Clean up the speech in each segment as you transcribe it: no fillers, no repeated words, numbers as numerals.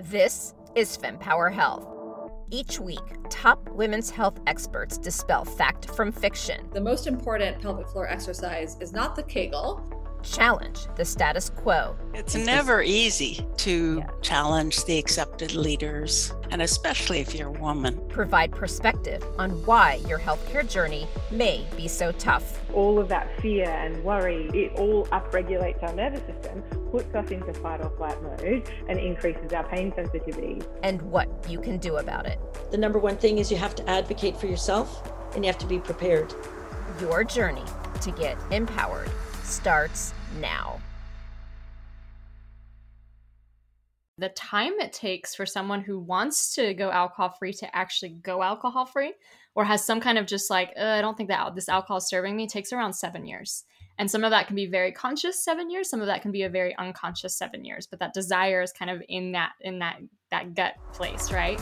This is FemPower Health. Each week, top women's health experts dispel fact from fiction. The most important pelvic floor exercise is not the Kegel. Challenge the status quo. It's never easy to challenge the accepted leaders, and especially if you're a woman. Provide perspective on why your healthcare journey may be so tough. All of that fear and worry, it all upregulates our nervous system, puts us into fight or flight mode, and increases our pain sensitivity. And what you can do about it. The number one thing is you have to advocate for yourself, and you have to be prepared. Your journey to get empowered starts now. The time it takes for someone who wants to go alcohol-free to actually go alcohol-free, or has some kind of just like, I don't think that this alcohol is serving me, takes around 7 years. And some of that can be very conscious 7 years. Some of that can be a very unconscious 7 years. But that desire is kind of in that gut place, right?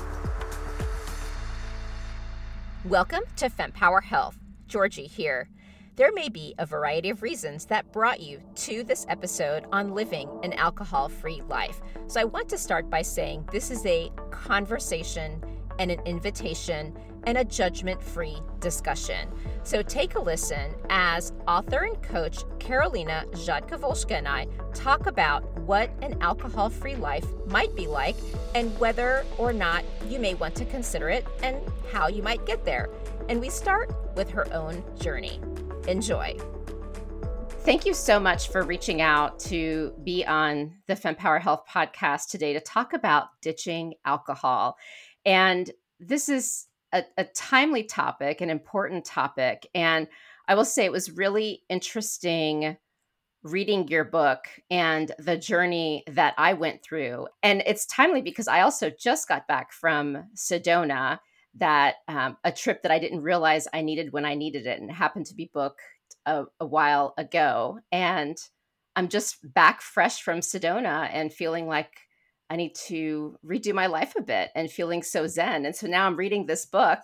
Welcome to FemPower Health. Georgie here. There may be a variety of reasons that brought you to this episode on living an alcohol-free life. So I want to start by saying this is a conversation and an invitation and a judgment-free discussion. So take a listen as author and coach Karolina Jadkowolska and I talk about what an alcohol-free life might be like and whether or not you may want to consider it and how you might get there. And we start with her own journey. Enjoy. Thank you so much for reaching out to be on the FemPower Health podcast today to talk about ditching alcohol. And this is a timely topic, an important topic. And I will say it was really interesting reading your book and the journey that I went through. And it's timely because I also just got back from Sedona, that a trip that I didn't realize I needed when I needed it, and it happened to be booked a while ago. And I'm just back fresh from Sedona and feeling like I need to redo my life a bit and feeling so zen. And so now I'm reading this book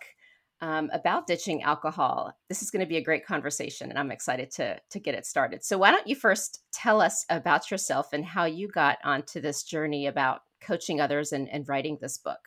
about ditching alcohol. This is going to be a great conversation, and I'm excited to get it started. So why don't you first tell us about yourself and how you got onto this journey about coaching others and writing this book?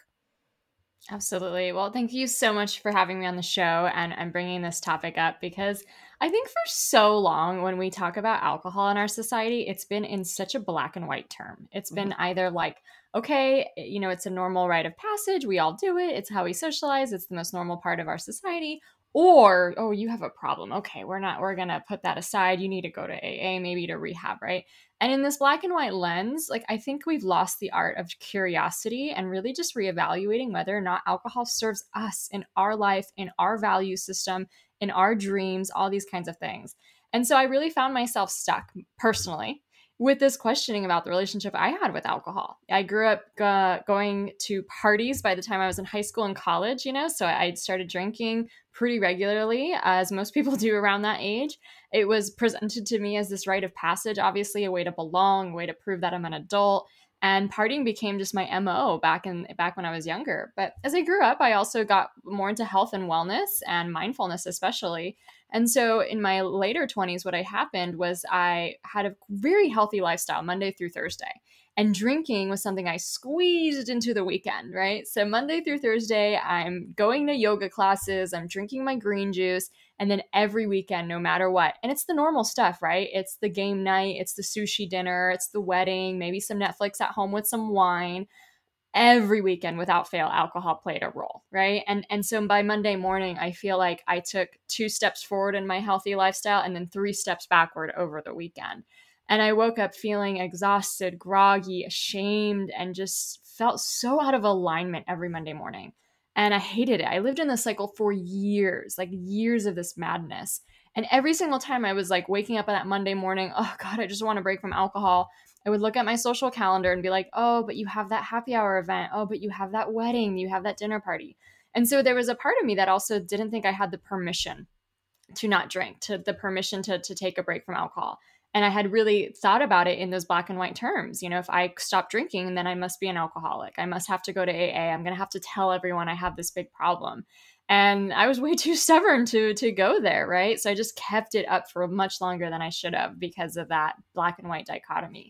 Absolutely. Well, thank you so much for having me on the show and bringing this topic up, because I think for so long when we talk about alcohol in our society, it's been in such a black and white term. It's been either like, okay, it's a normal rite of passage. We all do it. It's how we socialize. It's the most normal part of our society. Or, oh, you have a problem. Okay, we're going to put that aside. You need to go to AA, maybe to rehab, right? And in this black and white lens, I think we've lost the art of curiosity and really just reevaluating whether or not alcohol serves us in our life, in our value system, in our dreams, all these kinds of things. And so I really found myself stuck personally with this questioning about the relationship I had with alcohol. I grew up going to parties by the time I was in high school and college, so I started drinking pretty regularly, as most people do around that age. It was presented to me as this rite of passage, obviously a way to belong, a way to prove that I'm an adult. And partying became just my MO back when I was younger. But as I grew up, I also got more into health and wellness and mindfulness especially. And so in my later 20s, what happened was I had a very healthy lifestyle Monday through Thursday. And drinking was something I squeezed into the weekend, right? So Monday through Thursday, I'm going to yoga classes, I'm drinking my green juice, and then every weekend, no matter what. And it's the normal stuff, right? It's the game night, it's the sushi dinner, it's the wedding, maybe some Netflix at home with some wine. Every weekend, without fail, alcohol played a role, right? And so by Monday morning, I feel like I took 2 steps forward in my healthy lifestyle and then 3 steps backward over the weekend. And I woke up feeling exhausted, groggy, ashamed, and just felt so out of alignment every Monday morning. And I hated it. I lived in this cycle for years, years of this madness. And every single time I was waking up on that Monday morning, oh God, I just want to break from alcohol. I would look at my social calendar and be like, oh, but you have that happy hour event. Oh, but you have that wedding. You have that dinner party. And so there was a part of me that also didn't think I had the permission to not drink, to the permission to take a break from alcohol. And I had really thought about it in those black and white terms. If I stop drinking, then I must be an alcoholic. I must have to go to AA. I'm going to have to tell everyone I have this big problem. And I was way too stubborn to go there, right? So I just kept it up for much longer than I should have because of that black and white dichotomy.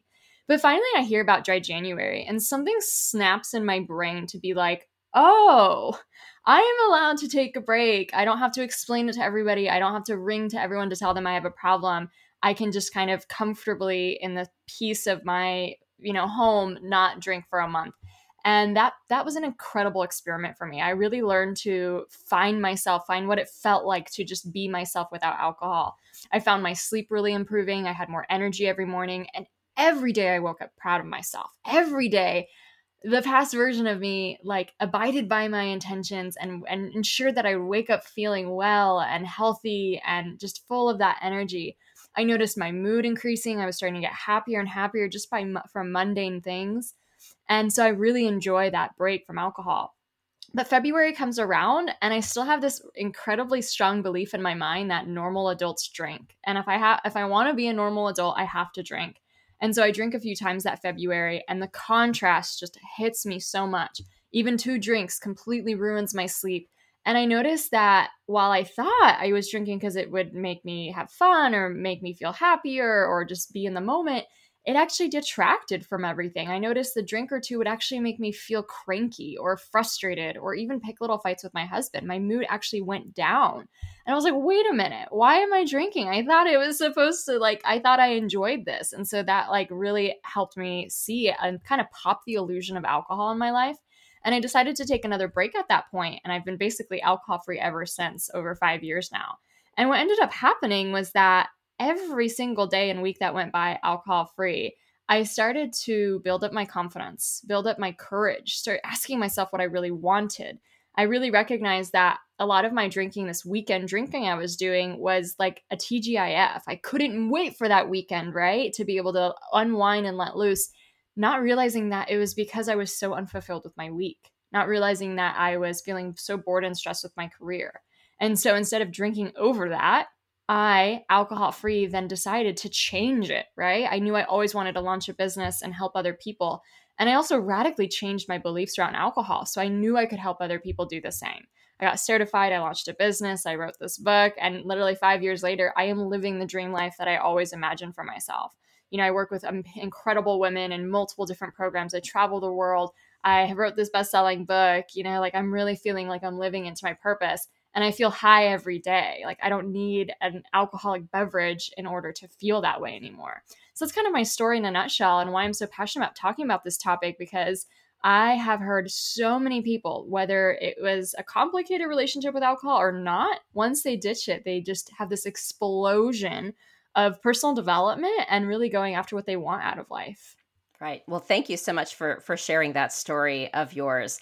But finally, I hear about dry January, and something snaps in my brain to be like, oh, I am allowed to take a break. I don't have to explain it to everybody. I don't have to ring to everyone to tell them I have a problem. I can just kind of comfortably, in the peace of my, home, not drink for a month. And that was an incredible experiment for me. I really learned to find myself, find what it felt like to just be myself without alcohol. I found my sleep really improving. I had more energy every morning, and every day I woke up proud of myself. Every day, the past version of me like abided by my intentions and ensured that I would wake up feeling well and healthy and just full of that energy. I noticed my mood increasing. I was starting to get happier and happier just from mundane things. And so I really enjoy that break from alcohol. But February comes around and I still have this incredibly strong belief in my mind that normal adults drink. And if I want to be a normal adult, I have to drink. And so I drink a few times that February, and the contrast just hits me so much. Even 2 drinks completely ruins my sleep. And I noticed that while I thought I was drinking because it would make me have fun or make me feel happier or just be in the moment, it actually detracted from everything. I noticed the drink or 2 would actually make me feel cranky or frustrated or even pick little fights with my husband. My mood actually went down. And I was like, wait a minute, why am I drinking? I thought it was supposed to, I thought I enjoyed this. And so that really helped me see and kind of pop the illusion of alcohol in my life. And I decided to take another break at that point. And I've been basically alcohol-free ever since, over 5 years now. And what ended up happening was that every single day and week that went by alcohol-free, I started to build up my confidence, build up my courage, start asking myself what I really wanted. I really recognized that a lot of my drinking, this weekend drinking I was doing, was like a TGIF. I couldn't wait for that weekend, right? To be able to unwind and let loose, not realizing that it was because I was so unfulfilled with my week, not realizing that I was feeling so bored and stressed with my career. And so instead of drinking over that, I, alcohol-free, then decided to change it, right? I knew I always wanted to launch a business and help other people. And I also radically changed my beliefs around alcohol. So I knew I could help other people do the same. I got certified, I launched a business, I wrote this book, and literally 5 years later, I am living the dream life that I always imagined for myself. I work with incredible women in multiple different programs. I travel the world. I wrote this best-selling book. I'm really feeling like I'm living into my purpose. And I feel high every day. I don't need an alcoholic beverage in order to feel that way anymore. So that's kind of my story in a nutshell, and why I'm so passionate about talking about this topic, because I have heard so many people, whether it was a complicated relationship with alcohol or not, once they ditch it, they just have this explosion of personal development and really going after what they want out of life. Right. Well, thank you so much for sharing that story of yours.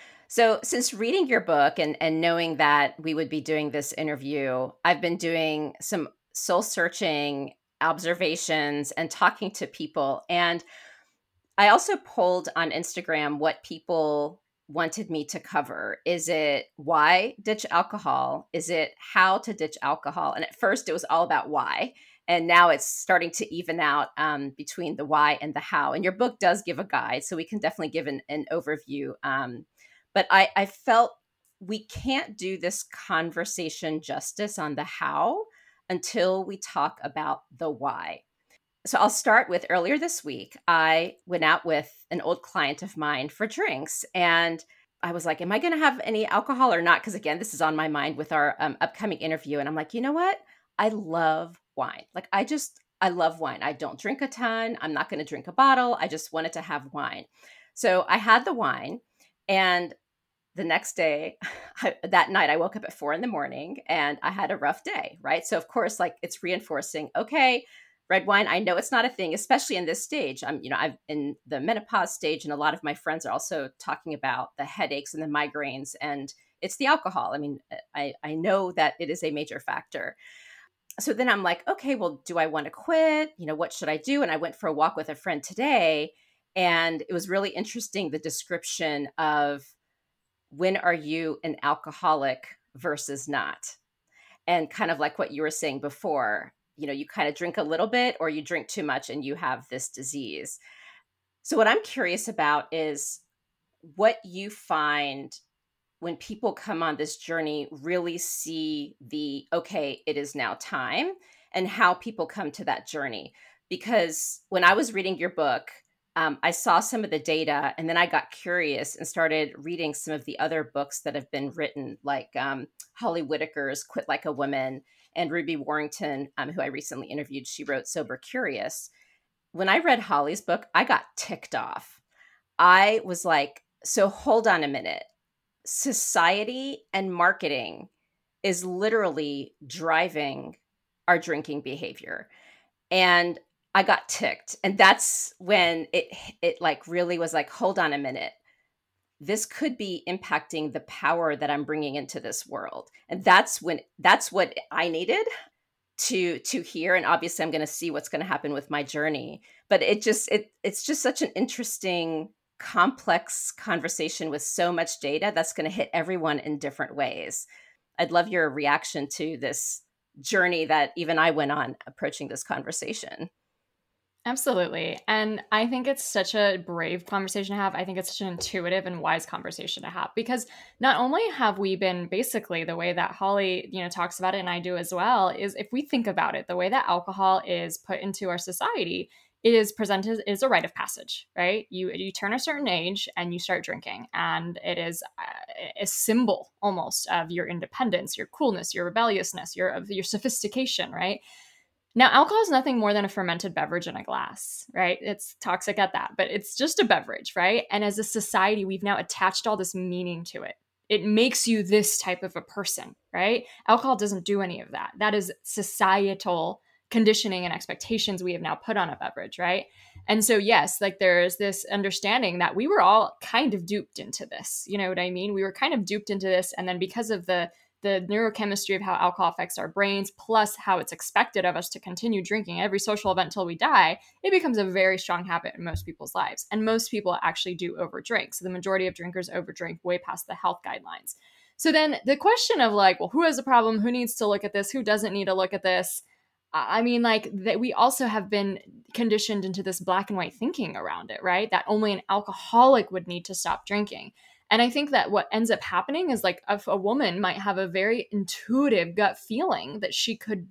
So since reading your book and knowing that we would be doing this interview, I've been doing some soul-searching observations and talking to people. And I also polled on Instagram what people wanted me to cover. Is it why ditch alcohol? Is it how to ditch alcohol? And at first it was all about why. And now it's starting to even out between the why and the how. And your book does give a guide, so we can definitely give an overview. But I felt we can't do this conversation justice on the how until we talk about the why. So I'll start with earlier this week, I went out with an old client of mine for drinks. And I was like, am I going to have any alcohol or not? Because again, this is on my mind with our upcoming interview. And I'm like, you know what? I love wine. I love wine. I don't drink a ton. I'm not going to drink a bottle. I just wanted to have wine. So I had the wine, and the next day, that night, I woke up at 4 a.m. and I had a rough day, right? So of course, it's reinforcing, okay, red wine, I know it's not a thing, especially in this stage. I'm in the menopause stage, and a lot of my friends are also talking about the headaches and the migraines, and it's the alcohol. I mean, I know that it is a major factor. So then I'm like, okay, well, do I want to quit? What should I do? And I went for a walk with a friend today, and it was really interesting, the description of when are you an alcoholic versus not? And kind of like what you were saying before, you kind of drink a little bit or you drink too much and you have this disease. So what I'm curious about is what you find when people come on this journey, really see okay, it is now time, and how people come to that journey. because when I was reading your book, I saw some of the data, and then I got curious and started reading some of the other books that have been written, like Holly Whitaker's Quit Like a Woman, and Ruby Warrington, who I recently interviewed. She wrote Sober Curious. When I read Holly's book, I got ticked off. I was like, so hold on a minute. Society and marketing is literally driving our drinking behavior. And I got ticked. And that's when it like really was like, hold on a minute. This could be impacting the power that I'm bringing into this world. And that's what I needed to hear. And obviously I'm going to see what's going to happen with my journey. But it's just such an interesting, complex conversation with so much data that's going to hit everyone in different ways. I'd love your reaction to this journey that even I went on approaching this conversation. Absolutely. And I think it's such a brave conversation to have. I think it's such an intuitive and wise conversation to have, because not only have we been basically the way that Holly, talks about it, and I do as well, is if we think about it, the way that alcohol is put into our society, it is presented as a rite of passage, right? You turn a certain age and you start drinking, and it is a symbol almost of your independence, your coolness, your rebelliousness, your sophistication, right? Now, alcohol is nothing more than a fermented beverage in a glass, right? It's toxic at that, but it's just a beverage, right? And as a society, we've now attached all this meaning to it. It makes you this type of a person, right? Alcohol doesn't do any of that. That is societal conditioning and expectations we have now put on a beverage, right? And so, yes, like there's this understanding that we were all kind of duped into this. You know what I mean? We were kind of duped into this. And then because of the neurochemistry of how alcohol affects our brains, plus how it's expected of us to continue drinking every social event until we die, it becomes a very strong habit in most people's lives. And most people actually do overdrink. So the majority of drinkers overdrink way past the health guidelines. So then the question of like, well, who has a problem? Who needs to look at this? Who doesn't need to look at this? I mean, like that we also have been conditioned into this black and white thinking around it, right? That only an alcoholic would need to stop drinking. And I think that what ends up happening is like if a woman might have a very intuitive gut feeling that she could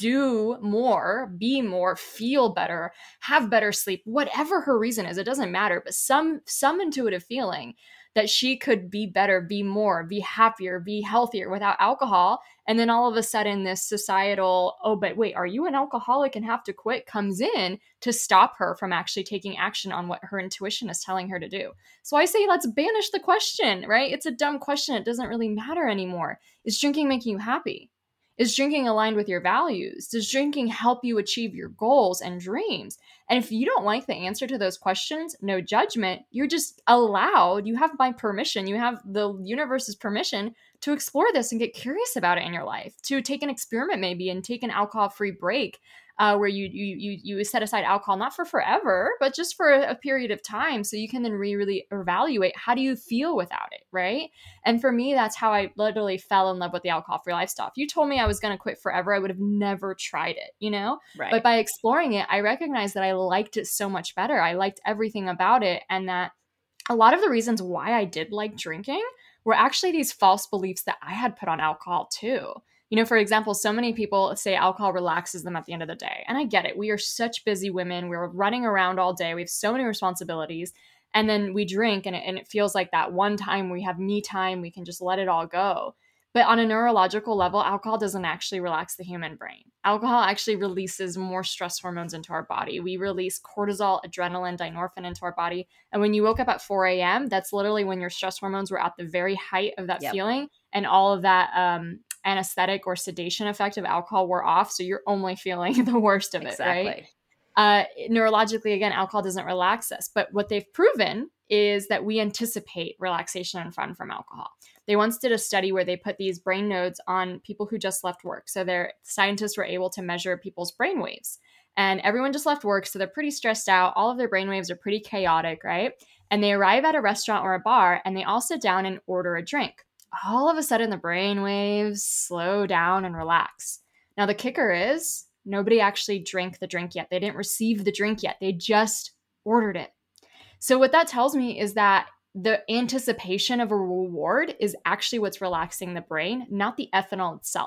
do more, be more, feel better, have better sleep, whatever her reason is, it doesn't matter, but some intuitive feeling that she could be better, be more, be happier, be healthier without alcohol. And then all of a sudden this societal, oh, but wait, are you an alcoholic and have to quit, comes in to stop her from actually taking action on what her intuition is telling her to do. So I say, let's banish the question, right? It's a dumb question. It doesn't really matter anymore. Is drinking making you happy? Is drinking aligned with your values? Does drinking help you achieve your goals and dreams? And if you don't like the answer to those questions, no judgment, you're just allowed, you have my permission, you have the universe's permission to explore this and get curious about it in your life, to take an experiment maybe and take an alcohol-free break where you set aside alcohol, not for forever, but just for a period of time. So you can then really evaluate, how do you feel without it, right? And for me, that's how I literally fell in love with the alcohol-free lifestyle. If you told me I was going to quit forever, I would have never tried it, Right. But by exploring it, I recognized that I liked it so much better. I liked everything about it. And that a lot of the reasons why I did like drinking were actually these false beliefs that I had put on alcohol too. For example, so many people say alcohol relaxes them at the end of the day. And I get it. We are such busy women. We're running around all day. We have so many responsibilities. And then we drink and it feels like that one time we have me time, we can just let it all go. But on a neurological level, alcohol doesn't actually relax the human brain. Alcohol actually releases more stress hormones into our body. We release cortisol, adrenaline, dynorphin into our body. And when you woke up at 4 a.m., that's literally when your stress hormones were at the very height of that feeling. And all of that anesthetic or sedation effect of alcohol wore off. So you're only feeling the worst of it, right? Neurologically, again, alcohol doesn't relax us. But what they've proven is that we anticipate relaxation and fun from alcohol. They once did a study where they put these brain nodes on people who just left work. So their scientists were able to measure people's brain waves. And everyone just left work, so they're pretty stressed out. All of their brain waves are pretty chaotic, right? And they arrive at a restaurant or a bar, and they all sit down and order a drink. All of a sudden, the brain waves slow down and relax. Now, the kicker is nobody actually drank the drink yet. They didn't receive the drink yet. They just ordered it. So what that tells me is that the anticipation of a reward is actually what's relaxing the brain, not the ethanol itself.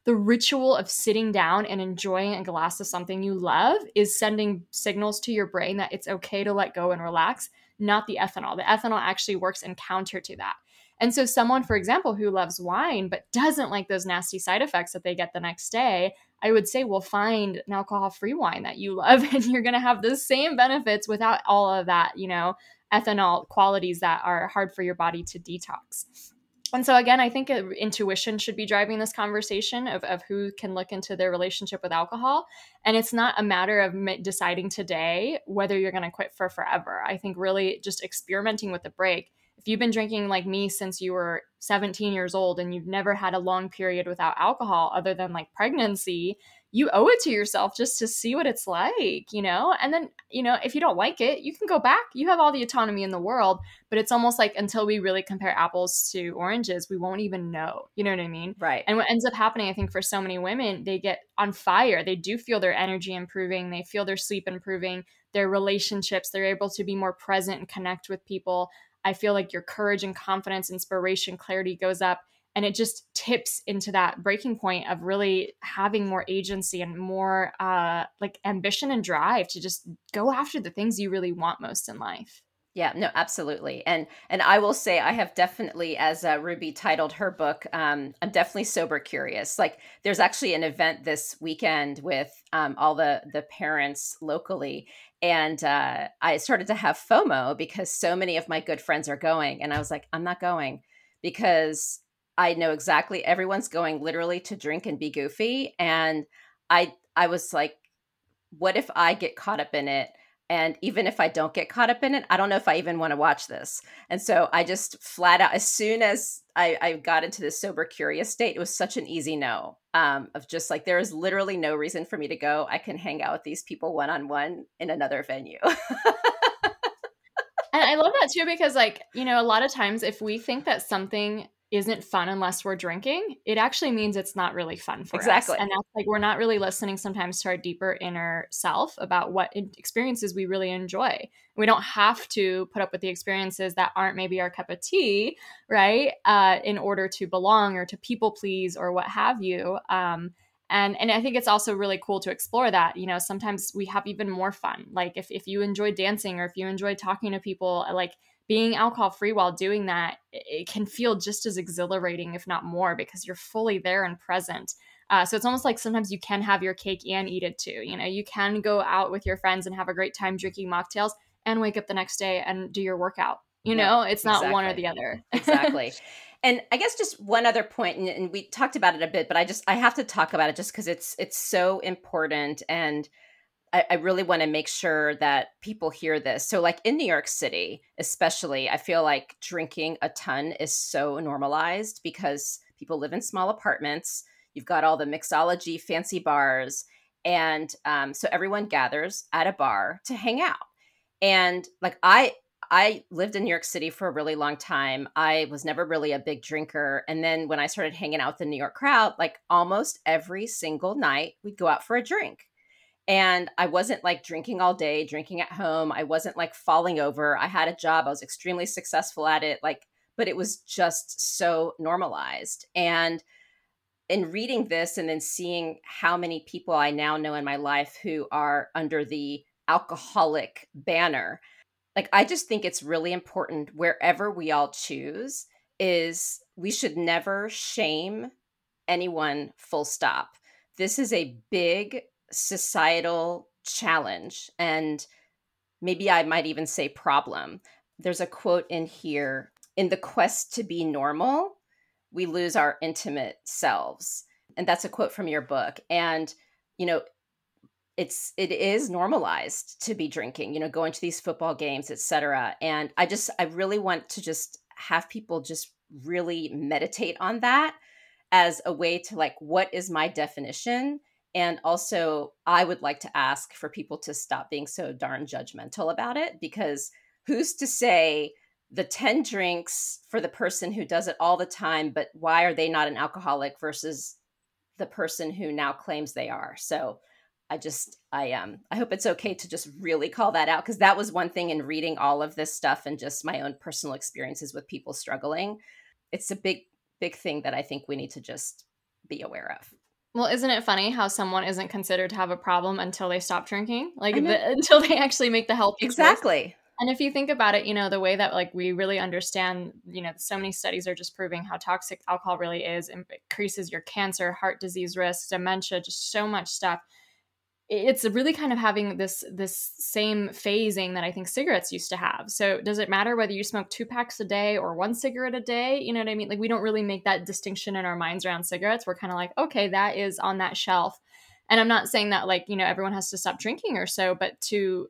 the ritual of sitting down and enjoying a glass of something you love is sending signals to your brain that it's okay to let go and relax, not the ethanol. The ethanol actually works in counter to that. And so someone, for example, who loves wine but doesn't like those nasty side effects that they get the next day, I would say, well, find an alcohol-free wine that you love, and you're going to have the same benefits without all of that, ethanol qualities that are hard for your body to detox. And so again, I think intuition should be driving this conversation of who can look into their relationship with alcohol. And it's not a matter of deciding today whether you're going to quit for forever. I think really just experimenting with the break. If you've been drinking like me since you were 17 years old and you've never had a long period without alcohol other than like pregnancy, you owe it to yourself just to see what it's like, and then, if you don't like it, you can go back. You have all the autonomy in the world, but it's almost like until we really compare apples to oranges, we won't even know. You know what I mean? Right. And what ends up happening, I think, for so many women, they get on fire. They do feel their energy improving. They feel their sleep improving, their relationships. They're able to be more present and connect with people. I feel like your courage and confidence, inspiration, clarity goes up. And it just tips into that breaking point of really having more agency and more like ambition and drive to just go after the things you really want most in life. Yeah, no, absolutely. And I will say I have definitely, as Ruby titled her book, I'm definitely sober curious. Like there's actually an event this weekend with all the parents locally. And I started to have FOMO because so many of my good friends are going. And I was like, I'm not going because I know exactly everyone's going literally to drink and be goofy. And I was like, what if I get caught up in it? And even if I don't get caught up in it, I don't know if I even want to watch this. And so I just flat out, as soon as I got into this sober curious state, it was such an easy no, of just like, there is literally no reason for me to go. I can hang out with these people one-on-one in another venue. And I love that too, because like, a lot of times if we think that something isn't fun unless we're drinking, it actually means it's not really fun for us. And that's like, we're not really listening sometimes to our deeper inner self about what experiences we really enjoy. We don't have to put up with the experiences that aren't maybe our cup of tea, right? In order to belong or to people please or what have you. And I think it's also really cool to explore that, sometimes we have even more fun. Like if you enjoy dancing or if you enjoy talking to people, like being alcohol free while doing that, it can feel just as exhilarating, if not more, because you're fully there and present. So it's almost like sometimes you can have your cake and eat it too. You can go out with your friends and have a great time drinking mocktails and wake up the next day and do your workout. It's not one or the other. Exactly. And I guess just one other point, and we talked about it a bit, but I have to talk about it just because it's so important. And I really want to make sure that people hear this. So like in New York City, especially, I feel like drinking a ton is so normalized because people live in small apartments. You've got all the mixology, fancy bars. And so everyone gathers at a bar to hang out. And like I lived in New York City for a really long time. I was never really a big drinker. And then when I started hanging out with the New York crowd, like almost every single night, we'd go out for a drink. And I wasn't like drinking all day, drinking at home. I wasn't like falling over. I had a job. I was extremely successful at it. But it was just so normalized. And in reading this and then seeing how many people I now know in my life who are under the alcoholic banner, like, I just think it's really important wherever we all choose is we should never shame anyone, full stop. This is a big societal challenge, and maybe I might even say problem. There's a quote in here: in the quest to be normal, we lose our intimate selves. And that's a quote from your book. And, it is normalized to be drinking, going to these football games, etc. And I really want to just have people just really meditate on that as a way to like, what is my definition? And also, I would like to ask for people to stop being so darn judgmental about it, because who's to say the 10 drinks for the person who does it all the time, but why are they not an alcoholic versus the person who now claims they are? So I hope it's okay to just really call that out, because that was one thing in reading all of this stuff and just my own personal experiences with people struggling. It's a big, big thing that I think we need to just be aware of. Well, isn't it funny how someone isn't considered to have a problem until they stop drinking? Like until they actually make the healthy choice. Exactly. And if you think about it, the way that like we really understand, so many studies are just proving how toxic alcohol really is, and increases your cancer, heart disease risk, dementia, just so much stuff. It's really kind of having this same phasing that I think cigarettes used to have. So does it matter whether you smoke 2 packs a day or 1 cigarette a day? You know what I mean? Like, we don't really make that distinction in our minds around cigarettes. We're kind of like, okay, that is on that shelf. And I'm not saying that like, everyone has to stop drinking or so, but to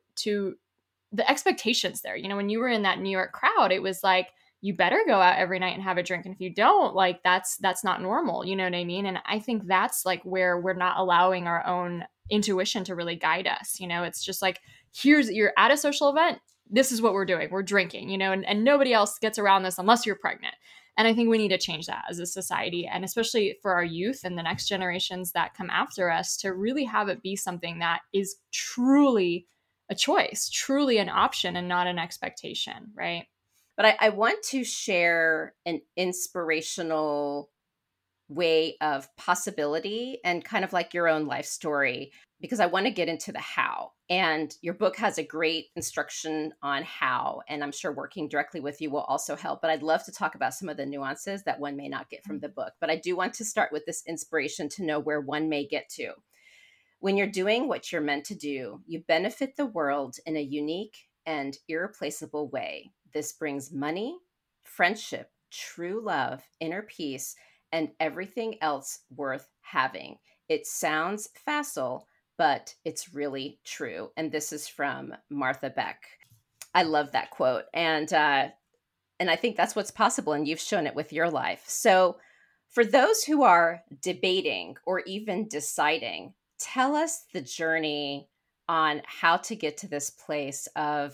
the expectations there, when you were in that New York crowd, it was like, you better go out every night and have a drink. And if you don't, like, that's not normal. You know what I mean? And I think that's like where we're not allowing our own intuition to really guide us. It's just like, you're at a social event. This is what we're doing. We're drinking, and nobody else gets around this unless you're pregnant. And I think we need to change that as a society, and especially for our youth and the next generations that come after us, to really have it be something that is truly a choice, truly an option, and not an expectation, right? But I want to share an inspirational way of possibility and kind of like your own life story, because I want to get into the how. And your book has a great instruction on how, and I'm sure working directly with you will also help. But I'd love to talk about some of the nuances that one may not get from the book. But I do want to start with this inspiration to know where one may get to. When you're doing what you're meant to do, you benefit the world in a unique and irreplaceable way. This brings money, friendship, true love, inner peace, and everything else worth having. It sounds facile, but it's really true. And this is from Martha Beck. I love that quote. And I think that's what's possible. And you've shown it with your life. So for those who are debating or even deciding, tell us the journey on how to get to this place of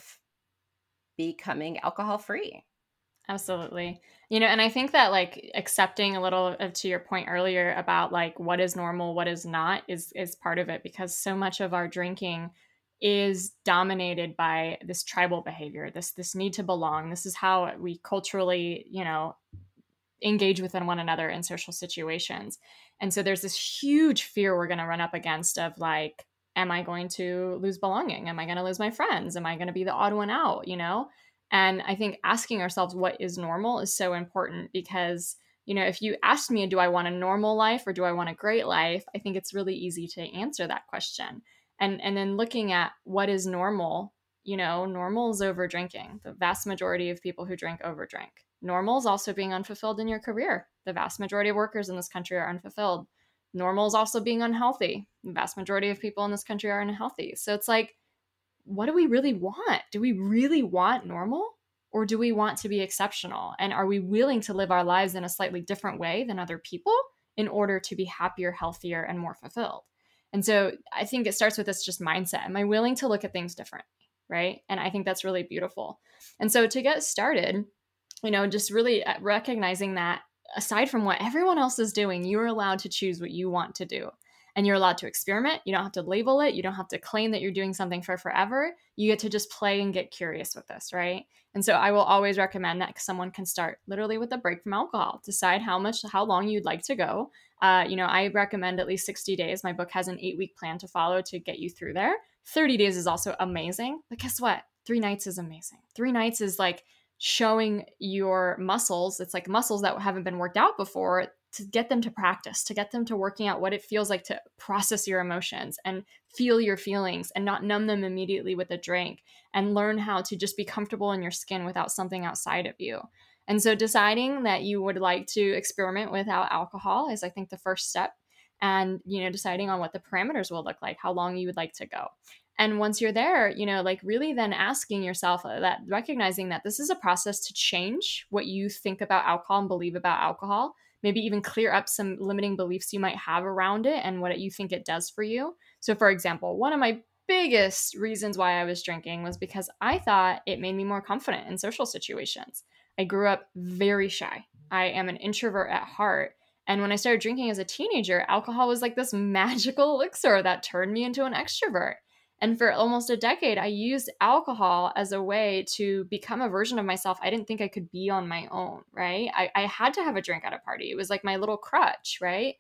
becoming alcohol free. Absolutely. And I think that like accepting a little of, to your point earlier about like what is normal, what is not is part of it, because so much of our drinking is dominated by this tribal behavior, this need to belong. This is how we culturally, engage within one another in social situations. And so there's this huge fear we're going to run up against of like, am I going to lose belonging? Am I going to lose my friends? Am I going to be the odd one out? And I think asking ourselves what is normal is so important, because, if you asked me, do I want a normal life or do I want a great life? I think it's really easy to answer that question. And then looking at what is normal, normal is over drinking. The vast majority of people who drink overdrink. Normal is also being unfulfilled in your career. The vast majority of workers in this country are unfulfilled. Normal is also being unhealthy. The vast majority of people in this country are unhealthy. So it's like, what do we really want? Do we really want normal, or do we want to be exceptional? And are we willing to live our lives in a slightly different way than other people in order to be happier, healthier, and more fulfilled? And so I think it starts with this just mindset. Am I willing to look at things differently? Right? And I think that's really beautiful. And so to get started, just really recognizing that aside from what everyone else is doing, you're allowed to choose what you want to do. And you're allowed to experiment. You don't have to label it. You don't have to claim that you're doing something for forever. You get to just play and get curious with this, right? And so I will always recommend that someone can start literally with a break from alcohol. Decide how long you'd like to go. I recommend at least 60 days. My book has an 8-week plan to follow to get you through there. 30 days is also amazing. But guess what? 3 nights is amazing. 3 nights is like showing your muscles. It's like muscles that haven't been worked out before, to get them to practice, to get them to working out what it feels like to process your emotions and feel your feelings and not numb them immediately with a drink, and learn how to just be comfortable in your skin without something outside of you. And so deciding that you would like to experiment without alcohol is, I think, the first step. And, deciding on what the parameters will look like, how long you would like to go. And once you're there, really then asking yourself that, recognizing that this is a process to change what you think about alcohol and believe about alcohol. Maybe even clear up some limiting beliefs you might have around it and what you think it does for you. So for example, one of my biggest reasons why I was drinking was because I thought it made me more confident in social situations. I grew up very shy. I am an introvert at heart. And when I started drinking as a teenager, alcohol was like this magical elixir that turned me into an extrovert. And for almost a decade, I used alcohol as a way to become a version of myself I didn't think I could be on my own, right? I had to have a drink at a party. It was like my little crutch, right?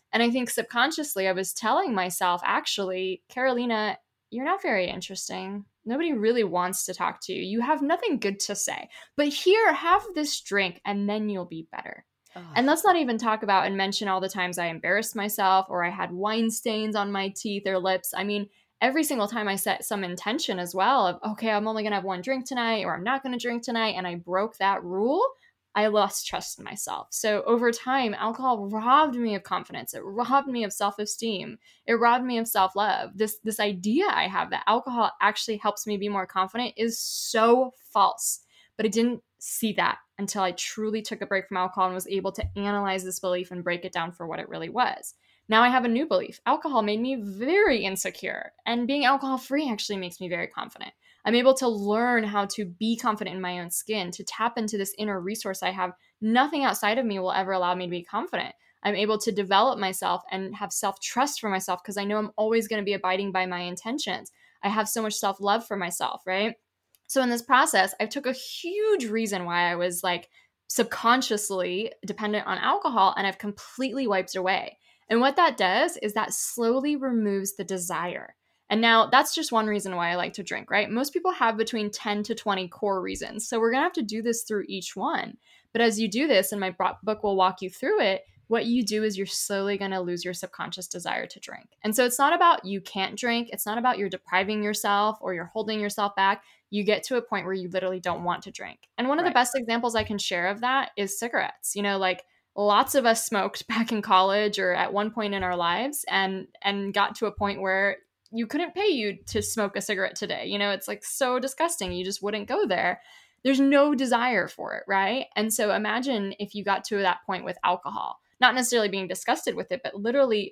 And I think subconsciously I was telling myself, actually, Carolina, you're not very interesting. Nobody really wants to talk to you. You have nothing good to say. But here, have this drink and then you'll be better. Oh. And let's not even talk about and mention all the times I embarrassed myself or I had wine stains on my teeth or lips. I mean, every single time I set some intention as well of, okay, I'm only going to have one drink tonight or I'm not going to drink tonight, and I broke that rule, I lost trust in myself. So over time, alcohol robbed me of confidence. It robbed me of self-esteem. It robbed me of self-love. This idea I have that alcohol actually helps me be more confident is so false. But I didn't see that until I truly took a break from alcohol and was able to analyze this belief and break it down for what it really was. Now I have a new belief. Alcohol made me very insecure, and being alcohol-free actually makes me very confident. I'm able to learn how to be confident in my own skin, to tap into this inner resource I have. Nothing outside of me will ever allow me to be confident. I'm able to develop myself and have self-trust for myself because I know I'm always going to be abiding by my intentions. I have so much self-love for myself, right? So in this process, I took a huge reason why I was like subconsciously dependent on alcohol, and I've completely wiped it away. And what that does is that slowly removes the desire. And now that's just one reason why I like to drink, right? Most people have between 10 to 20 core reasons. So we're going to have to do this through each one. But as you do this, and my book will walk you through it, what you do is you're slowly going to lose your subconscious desire to drink. And so it's not about you can't drink. It's not about you're depriving yourself or you're holding yourself back. You get to a point where you literally don't want to drink. And one of the best examples I can share of that is cigarettes. You know, like lots of us smoked back in college or at one point in our lives and got to a point where you couldn't pay you to smoke a cigarette today. You know, it's like so disgusting. You just wouldn't go there. There's no desire for it, right? And so imagine if you got to that point with alcohol, not necessarily being disgusted with it, but literally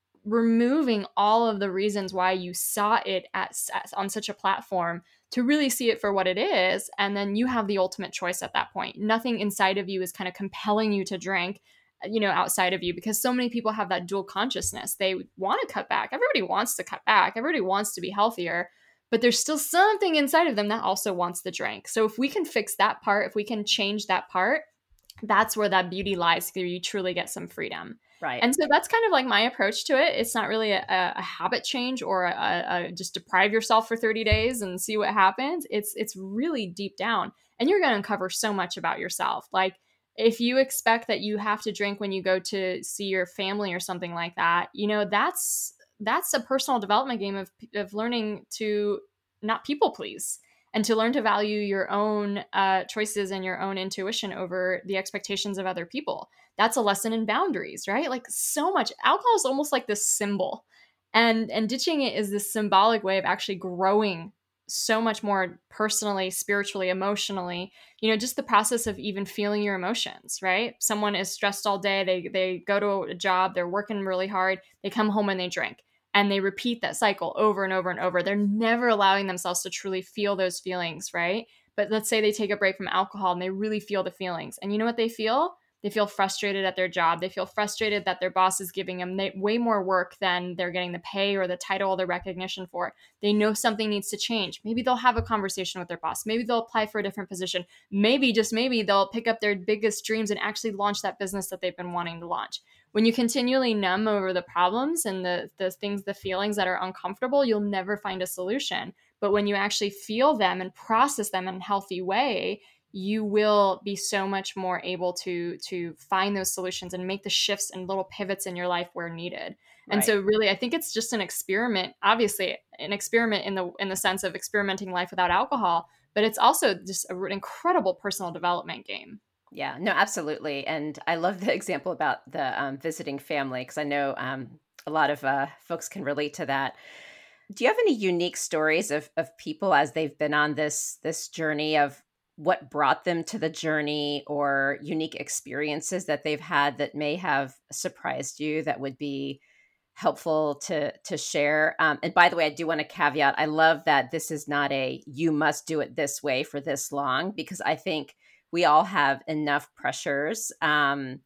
removing all of the reasons why you saw it on such a platform to really see it for what it is. And then you have the ultimate choice at that point. Nothing inside of you is kind of compelling you to drink, you know, outside of you, because so many people have that dual consciousness. They want to cut back. Everybody wants to cut back. Everybody wants to be healthier, but there's still something inside of them that also wants the drink. So if we can fix that part, if we can change that part, that's where that beauty lies, where you truly get some freedom. Right. And so that's kind of like my approach to it. It's not really a habit change or a just deprive yourself for 30 days and see what happens. It's really deep down, and you're going to uncover so much about yourself. Like if you expect that you have to drink when you go to see your family or something like that, you know, that's a personal development game of learning to not people please and to learn to value your own choices and your own intuition over the expectations of other people. That's a lesson in boundaries, right? Like so much. Alcohol is almost like this symbol, and ditching it is this symbolic way of actually growing so much more personally, spiritually, emotionally. You know, just the process of even feeling your emotions, right? Someone is stressed all day. They go to a job. They're working really hard. They come home and they drink. And they repeat that cycle over and over and over. They're never allowing themselves to truly feel those feelings, right? But let's say they take a break from alcohol and they really feel the feelings. And you know what they feel? They feel frustrated at their job. They feel frustrated that their boss is giving them way more work than they're getting the pay or the title or the recognition for. They know something needs to change. Maybe they'll have a conversation with their boss. Maybe they'll apply for a different position. Maybe, just maybe, they'll pick up their biggest dreams and actually launch that business that they've been wanting to launch. When you continually numb over the problems and the feelings that are uncomfortable, you'll never find a solution. But when you actually feel them and process them in a healthy way, you will be so much more able to find those solutions and make the shifts and little pivots in your life where needed. And so really, I think it's just an experiment, obviously an experiment in the sense of experimenting life without alcohol, but it's also just an incredible personal development game. Yeah, no, absolutely. And I love the example about the visiting family, because I know a lot of folks can relate to that. Do you have any unique stories of people as they've been on this journey of what brought them to the journey, or unique experiences that they've had that may have surprised you that would be helpful to share? And by the way, I do want to caveat, I love that this is not a you must do it this way for this long, because I think we all have enough pressures. And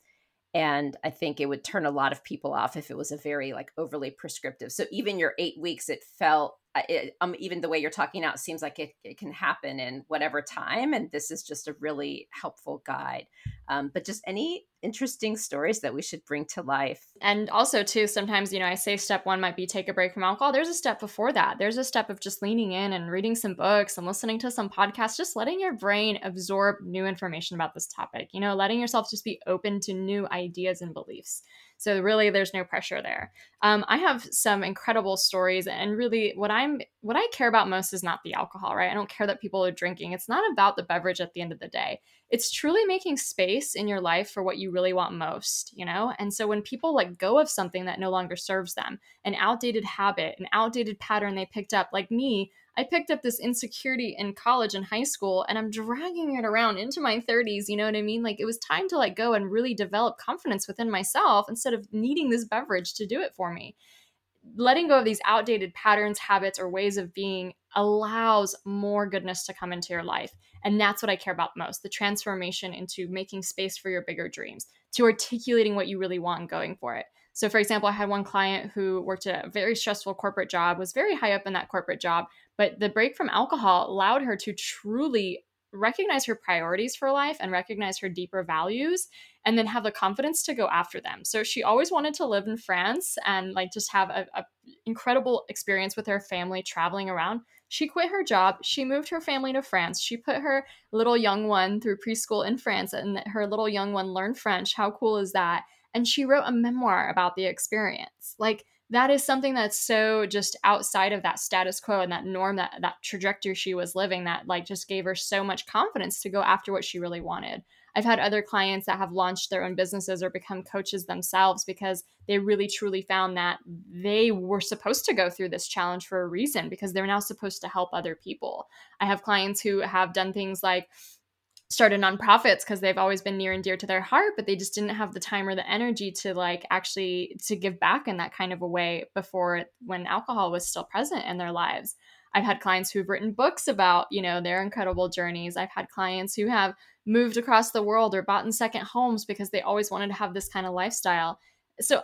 I think it would turn a lot of people off if it was a very like overly prescriptive. So even your 8 weeks, it felt even the way you're talking out, it seems like it can happen in whatever time. And this is just a really helpful guide. But just any interesting stories that we should bring to life. And also too, sometimes, I say step one might be take a break from alcohol. There's a step before that. There's a step of just leaning in and reading some books and listening to some podcasts, just letting your brain absorb new information about this topic, letting yourself just be open to new ideas and beliefs. So really, there's no pressure there. I have some incredible stories, and really what I care about most is not the alcohol, right? I don't care that people are drinking. It's not about the beverage at the end of the day. It's truly making space in your life for what you really want most, And so when people let go of something that no longer serves them, an outdated habit, an outdated pattern they picked up, like me, I picked up this insecurity in college and high school, and I'm dragging it around into my 30s. You know what I mean? Like, it was time to let go and really develop confidence within myself instead of needing this beverage to do it for me. Letting go of these outdated patterns, habits, or ways of being allows more goodness to come into your life. And that's what I care about most, the transformation into making space for your bigger dreams, to articulating what you really want and going for it. So for example, I had one client who worked at a very stressful corporate job, was very high up in that corporate job, but the break from alcohol allowed her to truly recognize her priorities for life and recognize her deeper values, and then have the confidence to go after them. So she always wanted to live in France and just have a incredible experience with her family traveling around. She quit her job. She moved her family to France. She put her little young one through preschool in France, and her little young one learned French. How cool is that? And she wrote a memoir about the experience. That is something that's so just outside of that status quo and that norm, that trajectory she was living, that just gave her so much confidence to go after what she really wanted. I've had other clients that have launched their own businesses or become coaches themselves because they really truly found that they were supposed to go through this challenge for a reason, because they're now supposed to help other people. I have clients who have done things like started nonprofits because they've always been near and dear to their heart, but they just didn't have the time or the energy to actually to give back in that kind of a way before, when alcohol was still present in their lives. I've had clients who've written books about, their incredible journeys. I've had clients who have moved across the world or bought in second homes because they always wanted to have this kind of lifestyle. So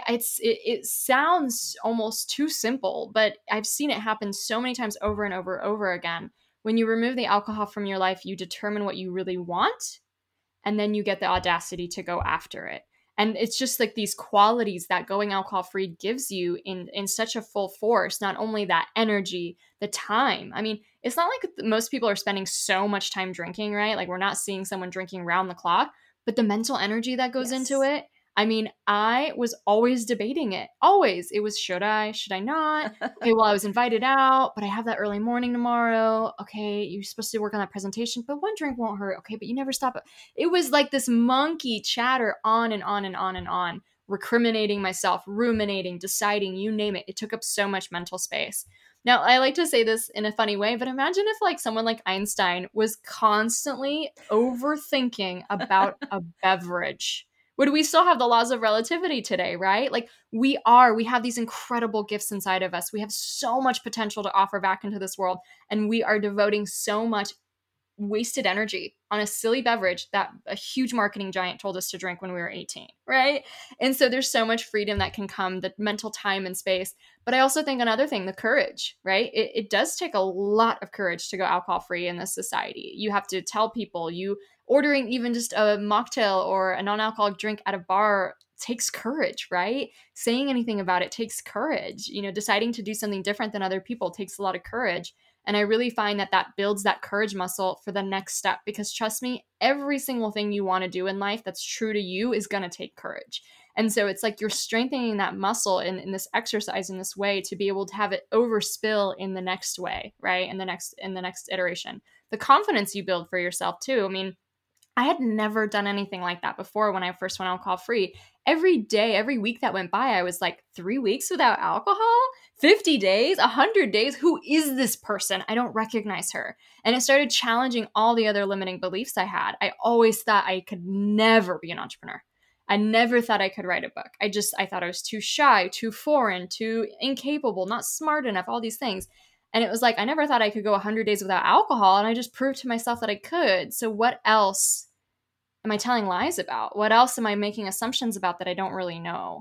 it sounds almost too simple, but I've seen it happen so many times over and over again. When you remove the alcohol from your life, you determine what you really want, and then you get the audacity to go after it. And it's just these qualities that going alcohol-free gives you in such a full force, not only that energy, the time. I mean, it's not like most people are spending so much time drinking, right? We're not seeing someone drinking round the clock, but the mental energy that goes into it. I mean, I was always debating it. Always. It was, should I not? Okay, well, I was invited out, but I have that early morning tomorrow. Okay, you're supposed to work on that presentation, but one drink won't hurt. Okay, but you never stop. It was like this monkey chatter on and on and on and on, recriminating myself, ruminating, deciding, you name it. It took up so much mental space. Now, I like to say this in a funny way, but imagine if someone like Einstein was constantly overthinking about a beverage. Would we still have the laws of relativity today, right? We have these incredible gifts inside of us. We have so much potential to offer back into this world, and we are devoting so much wasted energy on a silly beverage that a huge marketing giant told us to drink when we were 18, right? And so there's so much freedom that can come, the mental time and space. But I also think another thing, the courage, right? It does take a lot of courage to go alcohol-free in this society. You have to tell people, ordering even just a mocktail or a non-alcoholic drink at a bar takes courage, right? Saying anything about it takes courage. Deciding to do something different than other people takes a lot of courage. And I really find that builds that courage muscle for the next step, because trust me, every single thing you want to do in life that's true to you is going to take courage. And so it's you're strengthening that muscle in this exercise, in this way, to be able to have it overspill in the next way, right? In the next iteration. The confidence you build for yourself too. I mean, I had never done anything like that before when I first went alcohol free. Every day, every week that went by, I was 3 weeks without alcohol, 50 days, 100 days. Who is this person? I don't recognize her. And it started challenging all the other limiting beliefs I had. I always thought I could never be an entrepreneur. I never thought I could write a book. I thought I was too shy, too foreign, too incapable, not smart enough, all these things. And it was I never thought I could go 100 days without alcohol, and I just proved to myself that I could. So what else am I telling lies about? What else am I making assumptions about that I don't really know?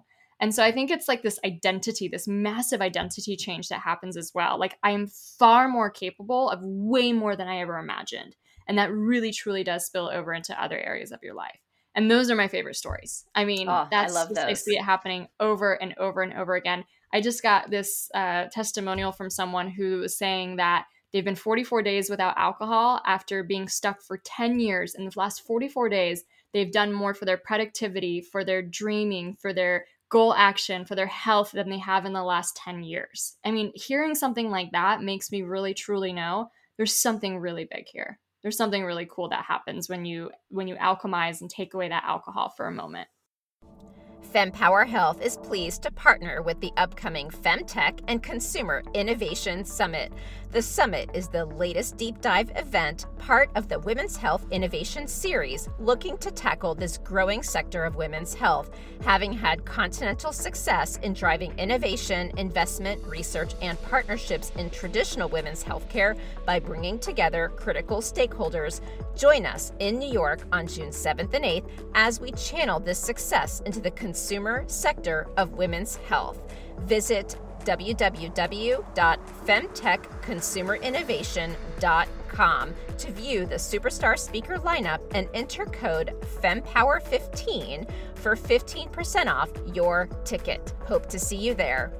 And so I think it's like this identity, this massive identity change that happens as well. Like I am far more capable of way more than I ever imagined. And that really, truly does spill over into other areas of your life. And those are my favorite stories. I mean, that's I love just, I those. see it happening over and over and over again. I just got this testimonial from someone who was saying that they've been 44 days without alcohol after being stuck for 10 years. In the last 44 days, they've done more for their productivity, for their dreaming, for their goal action, for their health than they have in the last 10 years. I mean, hearing something like that makes me really, truly know there's something really big here. There's something really cool that happens when you alchemize and take away that alcohol for a moment. FemPower Health is pleased to partner with the upcoming FemTech and Consumer Innovation Summit. The summit is the latest deep dive event, part of the Women's Health Innovation Series, looking to tackle this growing sector of women's health, having had continental success in driving innovation, investment, research, and partnerships in traditional women's healthcare by bringing together critical stakeholders. Join us in New York on June 7th and 8th as we channel this success into the consumer sector of women's health. Visit www.femtechconsumerinnovation.com to view the superstar speaker lineup and enter code FEMPOWER15 for 15% off your ticket. Hope to see you there.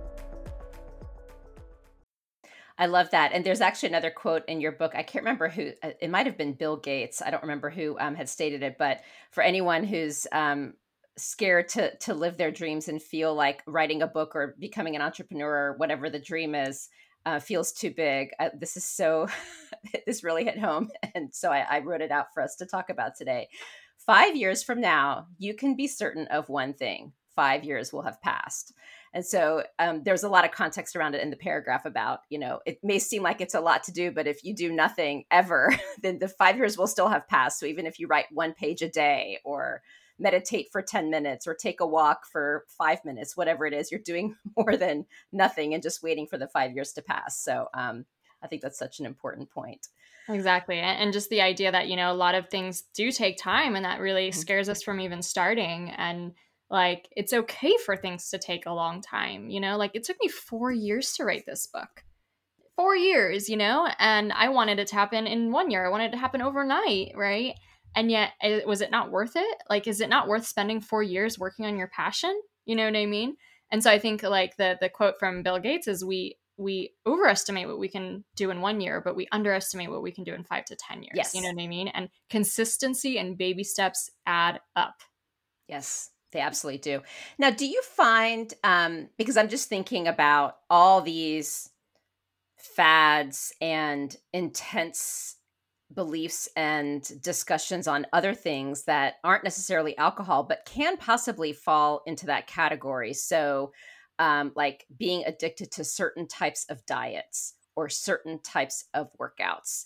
I love that. And there's actually another quote in your book. I can't remember who, it might have been Bill Gates. I don't remember who had stated it, but for anyone who's scared to live their dreams and feel like writing a book or becoming an entrepreneur or whatever the dream is, feels too big. This really hit home. And so I wrote it out for us to talk about today. 5 years from now, you can be certain of one thing: 5 years will have passed. And so there's a lot of context around it in the paragraph about, it may seem like it's a lot to do, but if you do nothing ever, then the 5 years will still have passed. So even if you write 1 page a day or meditate for 10 minutes or take a walk for 5 minutes, whatever it is, you're doing more than nothing and just waiting for the 5 years to pass. So I think that's such an important point. Exactly. And just the idea that, a lot of things do take time, and that really scares us from even starting. And like, it's okay for things to take a long time, like it took me 4 years to write this book. 4 years, and I wanted it to happen in 1 year. I wanted it to happen overnight, right? And yet, was it not worth it? Like, is it not worth spending 4 years working on your passion? You know what I mean? And so I think like the quote from Bill Gates is we overestimate what we can do in 1 year, but we underestimate what we can do in 5 to 10 years. Yes. You know what I mean? And consistency and baby steps add up. Yes, they absolutely do. Now, do you find, because I'm just thinking about all these fads and intense beliefs and discussions on other things that aren't necessarily alcohol, but can possibly fall into that category. So like being addicted to certain types of diets or certain types of workouts,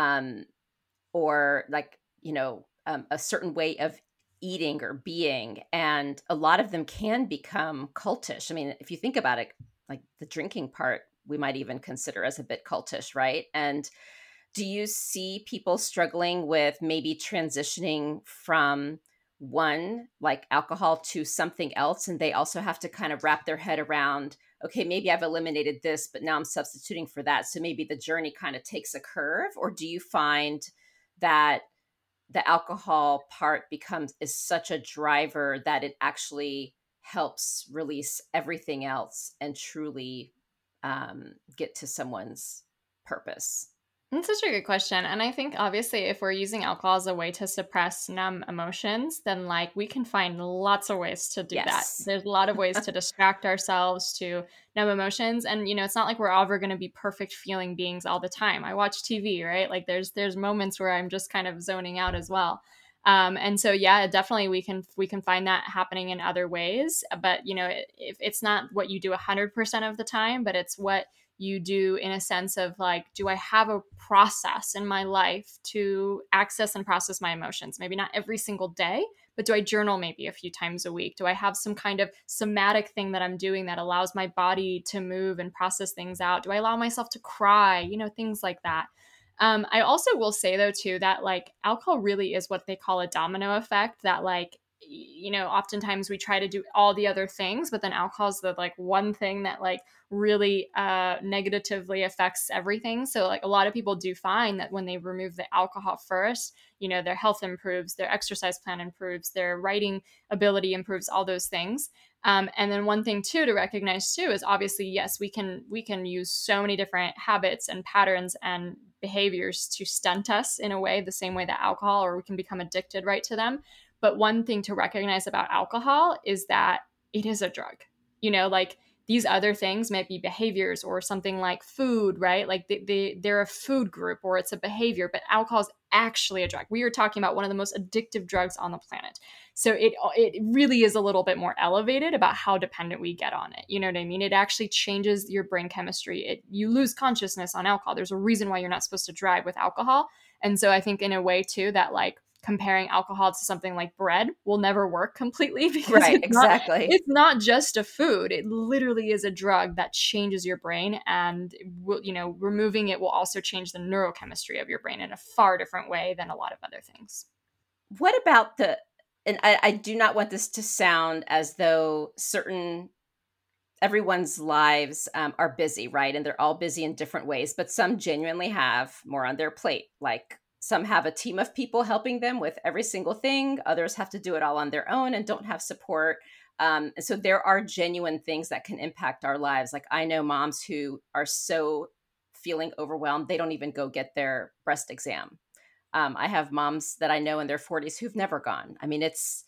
or like, a certain way of eating or being. And a lot of them can become cultish. I mean, if you think about it, like the drinking part, we might even consider as a bit cultish, right? And do you see people struggling with maybe transitioning from one, like alcohol, to something else? And they also have to kind of wrap their head around, okay, maybe I've eliminated this, but now I'm substituting for that. So maybe the journey kind of takes a curve. Or do you find that the alcohol part is such a driver that it actually helps release everything else and truly get to someone's purpose? That's such a good question. And I think obviously if we're using alcohol as a way to suppress numb emotions, then like we can find lots of ways to do that. There's a lot of ways to distract ourselves, to numb emotions. And, it's not like we're ever going to be perfect feeling beings all the time. I watch TV, right? Like there's moments where I'm just kind of zoning out as well. And so, yeah, definitely we can find that happening in other ways. But, if it's not what you do 100% of the time, but it's what you do in a sense of like, do I have a process in my life to access and process my emotions? Maybe not every single day, but do I journal maybe a few times a week? Do I have some kind of somatic thing that I'm doing that allows my body to move and process things out? Do I allow myself to cry? Things like that. I also will say though too, that like alcohol really is what they call a domino effect, that like oftentimes we try to do all the other things, but then alcohol is the like one thing that like really negatively affects everything. So like a lot of people do find that when they remove the alcohol first, their health improves, their exercise plan improves, their writing ability improves, all those things. And then one thing too to recognize too is obviously, yes, we can use so many different habits and patterns and behaviors to stunt us in a way, the same way that alcohol, or we can become addicted right to them. But one thing to recognize about alcohol is that it is a drug. Like these other things might be behaviors or something like food, right? Like they're a food group or it's a behavior, but alcohol is actually a drug. We are talking about one of the most addictive drugs on the planet. So it really is a little bit more elevated about how dependent we get on it. You know what I mean? It actually changes your brain chemistry. You lose consciousness on alcohol. There's a reason why you're not supposed to drive with alcohol. And so I think in a way too that like comparing alcohol to something like bread will never work completely because it's not just a food. It literally is a drug that changes your brain, and removing it will also change the neurochemistry of your brain in a far different way than a lot of other things. What about and I do not want this to sound as though everyone's lives are busy, right? And they're all busy in different ways, but some genuinely have more on their plate. Like some have a team of people helping them with every single thing. Others have to do it all on their own and don't have support. And so there are genuine things that can impact our lives. Like I know moms who are so feeling overwhelmed, they don't even go get their breast exam. I have moms that I know in their 40s who've never gone. I mean, it's